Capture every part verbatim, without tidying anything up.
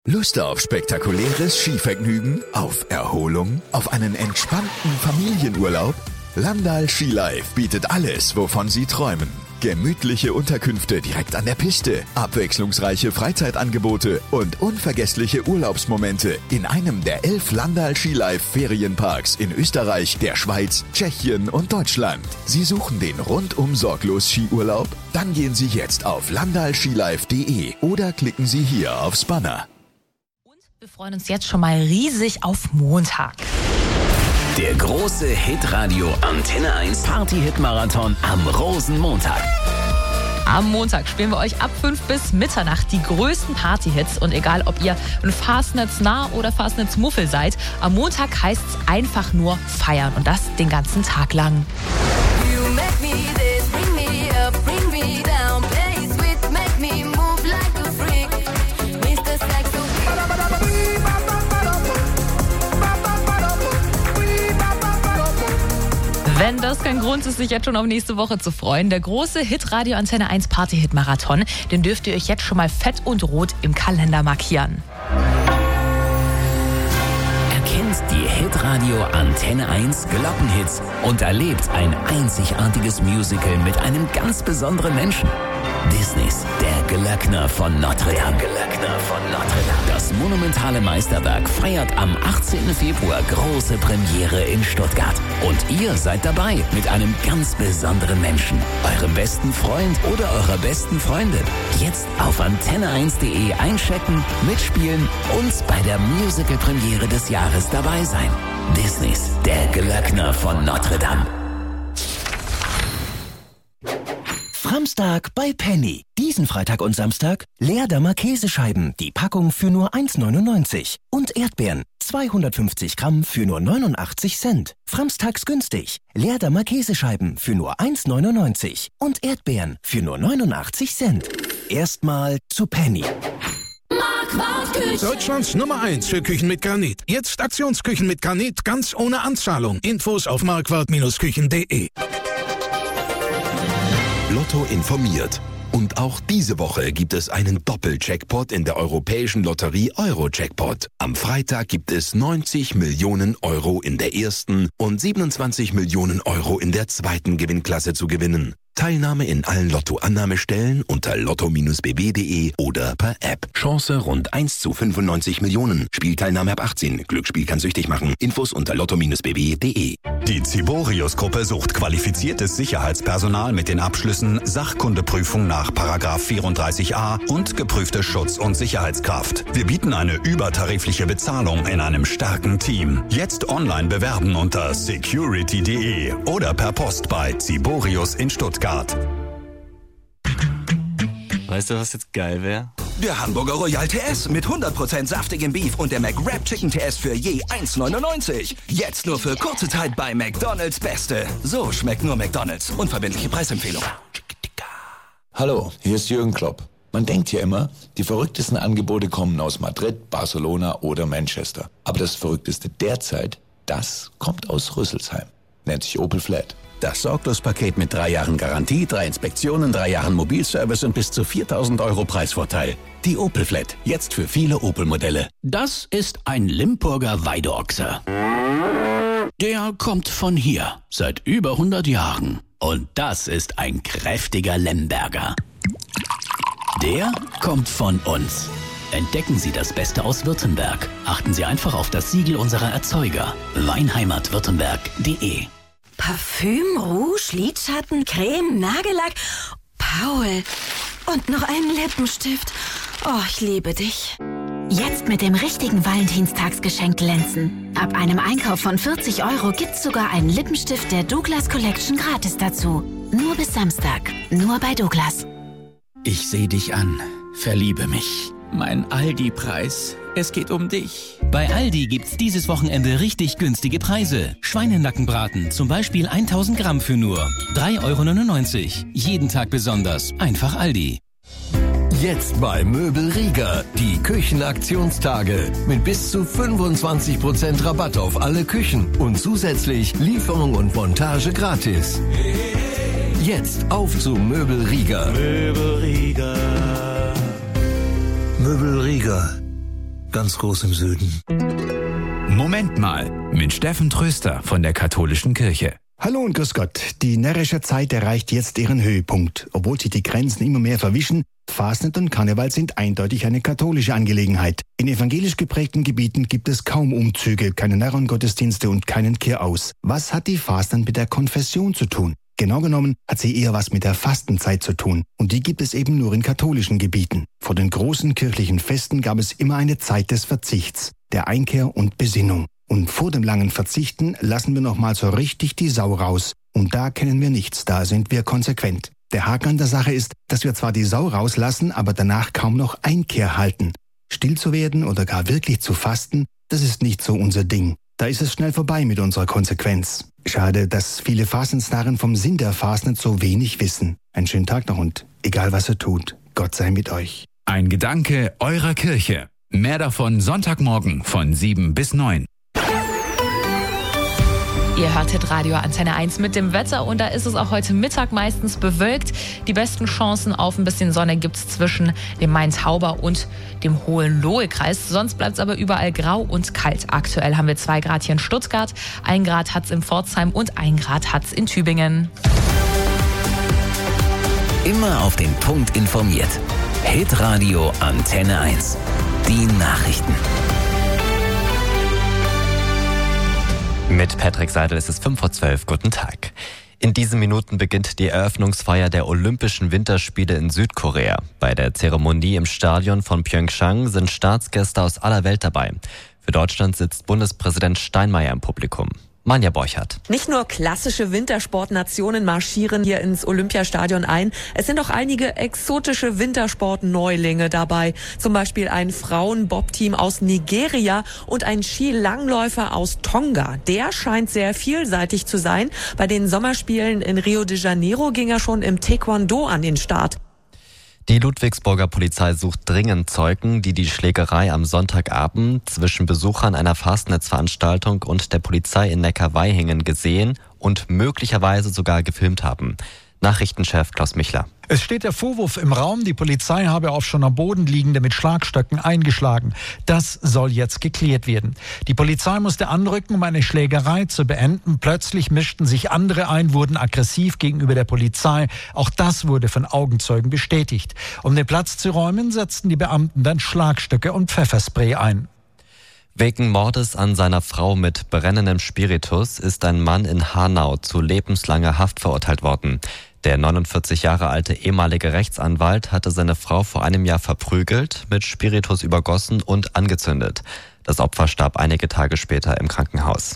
Lust auf spektakuläres Skivergnügen, auf Erholung, auf einen entspannten Familienurlaub? Landal Ski Life bietet alles, wovon Sie träumen. Gemütliche Unterkünfte direkt an der Piste, abwechslungsreiche Freizeitangebote und unvergessliche Urlaubsmomente in einem der elf Landal Ski Life Ferienparks in Österreich, der Schweiz, Tschechien und Deutschland. Sie suchen den rundum sorglos Skiurlaub? Dann gehen Sie jetzt auf landal skilife punkt de oder klicken Sie hier aufs Banner. Wir freuen uns jetzt schon mal riesig auf Montag. Der große Hitradio Antenne eins Party-Hit-Marathon am Rosenmontag. Am Montag spielen wir euch ab fünf bis Mitternacht die größten Party-Hits. Und egal, ob ihr ein Fastnetz-nah oder Fastnetz-Muffel seid, am Montag heißt es einfach nur feiern. Und das den ganzen Tag lang. You make me this, bring me up, bring me down, play sweet, make me move like a freak. Mister Saxo. Wenn das kein Grund ist, sich jetzt schon auf nächste Woche zu freuen, der große Hitradio Antenne eins Party-Hit-Marathon, den dürft ihr euch jetzt schon mal fett und rot im Kalender markieren. Erkennt die Hitradio Antenne eins Glockenhits und erlebt ein einzigartiges Musical mit einem ganz besonderen Menschen. Disneys Der Glöckner von Notre Dame. Der Glöckner von Notre Dame. Das monumentale Meisterwerk feiert am achtzehnten Februar große Premiere in Stuttgart. Und ihr seid dabei mit einem ganz besonderen Menschen, eurem besten Freund oder eurer besten Freundin. Jetzt auf antenne eins punkt de einchecken, mitspielen und bei der Musical-Premiere des Jahres dabei sein. Disneys Der Glöckner von Notre Dame. Samstag bei Penny. Diesen Freitag und Samstag Leerdammer Käsescheiben, die Packung für nur eins neunundneunzig. Und Erdbeeren, zweihundertfünfzig Gramm für nur neunundachtzig Cent. Samstags günstig. Leerdammer Käsescheiben für nur eins neunundneunzig. Und Erdbeeren für nur neunundachtzig Cent. Erstmal zu Penny. Deutschlands Nummer eins für Küchen mit Granit. Jetzt Aktionsküchen mit Granit ganz ohne Anzahlung. Infos auf marquardt Küchen punkt de. Lotto informiert. Und auch diese Woche gibt es einen Doppel-Jackpot in der europäischen Lotterie Euro-Jackpot. Am Freitag gibt es neunzig Millionen Euro in der ersten und siebenundzwanzig Millionen Euro in der zweiten Gewinnklasse zu gewinnen. Teilnahme in allen Lotto-Annahmestellen unter lotto Bindestrich b b punkt de oder per App. Chance rund eins zu fünfundneunzig Millionen. Spielteilnahme ab achtzehn. Glücksspiel kann süchtig machen. Infos unter lotto Bindestrich b b punkt de. Die Ziborius-Gruppe sucht qualifiziertes Sicherheitspersonal mit den Abschlüssen Sachkundeprüfung nach Paragraph vierunddreißig a und geprüfte Schutz- und Sicherheitskraft. Wir bieten eine übertarifliche Bezahlung in einem starken Team. Jetzt online bewerben unter security punkt de oder per Post bei Ziborius in Stuttgart. Weißt du, was jetzt geil wäre? Der Hamburger Royal T S mit hundert Prozent saftigem Beef und der McWrap Chicken T S für je eins neunundneunzig. Jetzt nur für kurze Zeit bei McDonald's Beste. So schmeckt nur McDonald's. Unverbindliche Preisempfehlung. Hallo, hier ist Jürgen Klopp. Man denkt ja immer, die verrücktesten Angebote kommen aus Madrid, Barcelona oder Manchester. Aber das Verrückteste derzeit, das kommt aus Rüsselsheim. Nennt sich Opel Flat. Das Sorglos-Paket mit drei Jahren Garantie, drei Inspektionen, drei Jahren Mobilservice und bis zu viertausend Euro Preisvorteil. Die Opel Flat, jetzt für viele Opel-Modelle. Das ist ein Limpurger Weideochse. Der kommt von hier, seit über hundert Jahren. Und das ist ein kräftiger Lemberger. Der kommt von uns. Entdecken Sie das Beste aus Württemberg. Achten Sie einfach auf das Siegel unserer Erzeuger. weinheimat württemberg punkt de. Parfüm, Rouge, Lidschatten, Creme, Nagellack. Paul. Und noch einen Lippenstift. Oh, ich liebe dich. Jetzt mit dem richtigen Valentinstagsgeschenk glänzen. Ab einem Einkauf von vierzig Euro gibt's sogar einen Lippenstift der Douglas Collection gratis dazu. Nur bis Samstag. Nur bei Douglas. Ich seh dich an. Verliebe mich. Mein Aldi-Preis. Es geht um dich. Bei Aldi gibt's dieses Wochenende richtig günstige Preise. Schweinenackenbraten, zum Beispiel tausend Gramm für nur drei Euro neunundneunzig. Jeden Tag besonders. Einfach Aldi. Jetzt bei Möbel Rieger. Die Küchenaktionstage. Mit bis zu fünfundzwanzig Prozent Rabatt auf alle Küchen. Und zusätzlich Lieferung und Montage gratis. Jetzt auf zu Möbel Rieger. Möbel Rieger. Möbel Rieger. ganz groß im Süden. Moment mal, mit Steffen Tröster von der Katholischen Kirche. Hallo und grüß Gott. Die närrische Zeit erreicht jetzt ihren Höhepunkt. Obwohl sich die Grenzen immer mehr verwischen, Fasnet und Karneval sind eindeutig eine katholische Angelegenheit. In evangelisch geprägten Gebieten gibt es kaum Umzüge, keine Narrengottesdienste und keinen Kehraus. Was hat die Fasnet mit der Konfession zu tun? Genau genommen hat sie eher was mit der Fastenzeit zu tun. Und die gibt es eben nur in katholischen Gebieten. Vor den großen kirchlichen Festen gab es immer eine Zeit des Verzichts, der Einkehr und Besinnung. Und vor dem langen Verzichten lassen wir noch mal so richtig die Sau raus. Und da kennen wir nichts, da sind wir konsequent. Der Haken an der Sache ist, dass wir zwar die Sau rauslassen, aber danach kaum noch Einkehr halten. Still zu werden oder gar wirklich zu fasten, das ist nicht so unser Ding. Da ist es schnell vorbei mit unserer Konsequenz. Schade, dass viele Fastensnarren vom Sinn der Fastnet so wenig wissen. Einen schönen Tag noch und egal was ihr tut, Gott sei mit euch. Ein Gedanke eurer Kirche. Mehr davon Sonntagmorgen von sieben bis neun. Ihr hört Hitradio Antenne eins mit dem Wetter und da ist es auch heute Mittag meistens bewölkt. Die besten Chancen auf ein bisschen Sonne gibt es zwischen dem Main-Tauber und dem Hohenlohe-Kreis. Sonst bleibt es aber überall grau und kalt. Aktuell haben wir zwei Grad hier in Stuttgart, ein Grad hat es in Pforzheim und ein Grad hat es in Tübingen. Immer auf den Punkt informiert. Hitradio Antenne eins. Die Nachrichten. Mit Patrick Seidel ist es fünf vor zwölf. Guten Tag. In diesen Minuten beginnt die Eröffnungsfeier der Olympischen Winterspiele in Südkorea. Bei der Zeremonie im Stadion von Pyeongchang sind Staatsgäste aus aller Welt dabei. Für Deutschland sitzt Bundespräsident Steinmeier im Publikum. Manja Borchert. Nicht nur klassische Wintersportnationen marschieren hier ins Olympiastadion ein. Es sind auch einige exotische Wintersportneulinge dabei. Zum Beispiel ein Frauen-Bob-Team aus Nigeria und ein Skilangläufer aus Tonga. Der scheint sehr vielseitig zu sein. Bei den Sommerspielen in Rio de Janeiro ging er schon im Taekwondo an den Start. Die Ludwigsburger Polizei sucht dringend Zeugen, die die Schlägerei am Sonntagabend zwischen Besuchern einer Fastnetzveranstaltung und der Polizei in Neckarweihingen gesehen und möglicherweise sogar gefilmt haben. Nachrichtenchef Klaus Michler. Es steht der Vorwurf im Raum, die Polizei habe auf schon am Boden liegende mit Schlagstöcken eingeschlagen. Das soll jetzt geklärt werden. Die Polizei musste anrücken, um eine Schlägerei zu beenden. Plötzlich mischten sich andere ein, wurden aggressiv gegenüber der Polizei. Auch das wurde von Augenzeugen bestätigt. Um den Platz zu räumen, setzten die Beamten dann Schlagstöcke und Pfefferspray ein. Wegen Mordes an seiner Frau mit brennendem Spiritus ist ein Mann in Hanau zu lebenslanger Haft verurteilt worden. Der neunundvierzig Jahre alte ehemalige Rechtsanwalt hatte seine Frau vor einem Jahr verprügelt, mit Spiritus übergossen und angezündet. Das Opfer starb einige Tage später im Krankenhaus.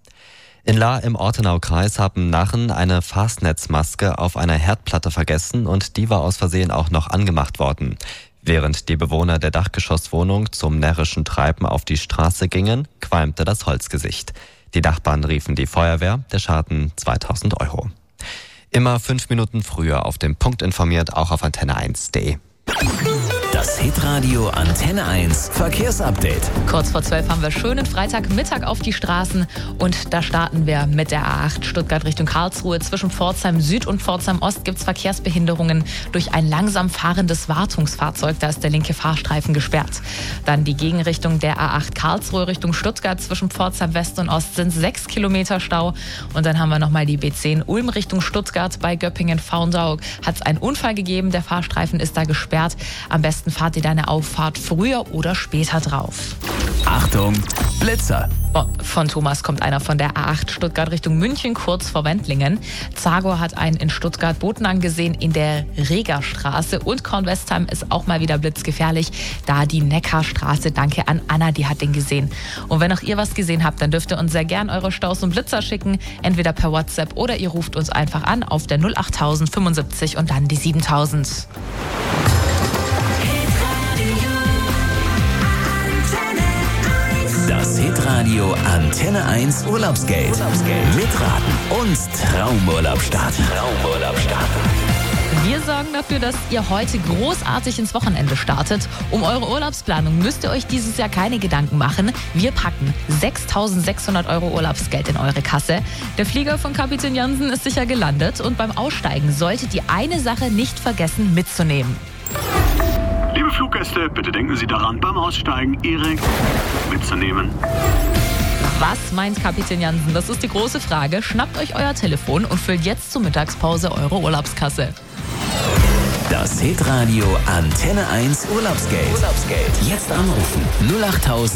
In Lahr im Ortenaukreis haben Narren eine Fastnetzmaske auf einer Herdplatte vergessen und die war aus Versehen auch noch angemacht worden. Während die Bewohner der Dachgeschosswohnung zum närrischen Treiben auf die Straße gingen, qualmte das Holzgesicht. Die Nachbarn riefen die Feuerwehr, der Schaden zweitausend Euro. Immer fünf Minuten früher auf dem Punkt informiert, auch auf antenne eins punkt de. Das Hitradio Antenne eins Verkehrsupdate. Kurz vor zwölf haben wir schönen Freitagmittag auf die Straßen und da starten wir mit der A acht Stuttgart Richtung Karlsruhe. Zwischen Pforzheim Süd und Pforzheim Ost gibt es Verkehrsbehinderungen durch ein langsam fahrendes Wartungsfahrzeug. Da ist der linke Fahrstreifen gesperrt. Dann die Gegenrichtung der A acht Karlsruhe Richtung Stuttgart. Zwischen Pforzheim West und Ost sind sechs Kilometer Stau. Und dann haben wir nochmal die B zehn Ulm Richtung Stuttgart. Bei Göppingen-Faundau hat es einen Unfall gegeben. Der Fahrstreifen ist da gesperrt. Am besten fahrt ihr deine Auffahrt früher oder später drauf. Achtung, Blitzer! Oh, von Thomas kommt einer von der A acht Stuttgart Richtung München, kurz vor Wendlingen. Zagor hat einen in Stuttgart-Bodenang gesehen in der Regerstraße und Kornwestheim ist auch mal wieder blitzgefährlich. Da die Neckarstraße. Danke an Anna, die hat den gesehen. Und wenn auch ihr was gesehen habt, dann dürft ihr uns sehr gern eure Staus und Blitzer schicken. Entweder per WhatsApp oder ihr ruft uns einfach an auf der null acht null null fünfundsiebzig und dann die siebentausend. Das Hitradio Antenne eins Urlaubsgeld. Urlaubsgeld. Mitraten und Traumurlaub starten. Traumurlaub starten. Wir sorgen dafür, dass ihr heute großartig ins Wochenende startet. Um eure Urlaubsplanung müsst ihr euch dieses Jahr keine Gedanken machen. Wir packen sechstausendsechshundert Euro Urlaubsgeld in eure Kasse. Der Flieger von Kapitän Jansen ist sicher gelandet und beim Aussteigen solltet ihr eine Sache nicht vergessen mitzunehmen. Liebe Liebe Fluggäste, bitte denken Sie daran, beim Aussteigen Ihre mitzunehmen. Was meint Kapitän Jansen? Das ist die große Frage. Schnappt euch euer Telefon und füllt jetzt zur Mittagspause eure Urlaubskasse. Das Hitradio Antenne eins Urlaubsgeld. Urlaubsgeld. Jetzt anrufen null acht tausend.